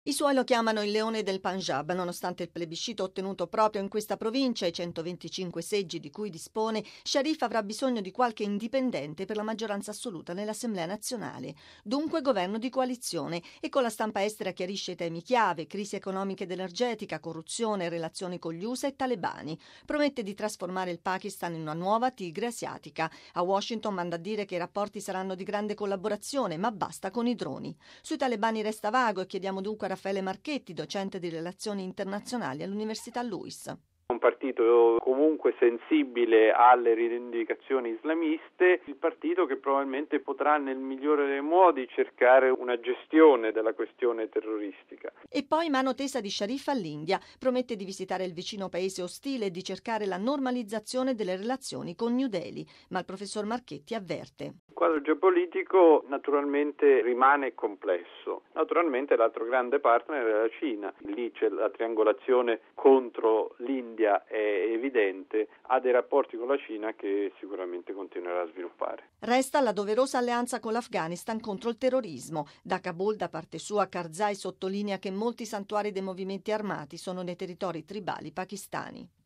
I suoi lo chiamano il leone del Punjab, nonostante il plebiscito ottenuto proprio in questa provincia e i 125 seggi di cui dispone, Sharif avrà bisogno di qualche indipendente per la maggioranza assoluta nell'Assemblea nazionale. Dunque governo di coalizione e con la stampa estera chiarisce i temi chiave, crisi economica ed energetica, corruzione, relazioni con gli USA e talebani. Promette di trasformare il Pakistan in una nuova tigre asiatica. A Washington manda a dire che i rapporti saranno di grande collaborazione, ma basta con i droni. Sui talebani resta vago e chiediamo dunque a Raffaele Marchetti, docente di relazioni internazionali all'Università Luis. Un partito comunque sensibile alle rivendicazioni islamiste, il partito che probabilmente potrà nel migliore dei modi cercare una gestione della questione terroristica. E poi mano tesa di Sharif all'India, promette di visitare il vicino paese ostile e di cercare la normalizzazione delle relazioni con New Delhi, ma il professor Marchetti avverte. Il quadro geopolitico naturalmente rimane complesso. Naturalmente l'altro grande partner è la Cina. Lì c'è la triangolazione contro l'India, è evidente, ha dei rapporti con la Cina che sicuramente continuerà a sviluppare. Resta la doverosa alleanza con l'Afghanistan contro il terrorismo. Da Kabul, da parte sua, Karzai sottolinea che molti santuari dei movimenti armati sono nei territori tribali pakistani.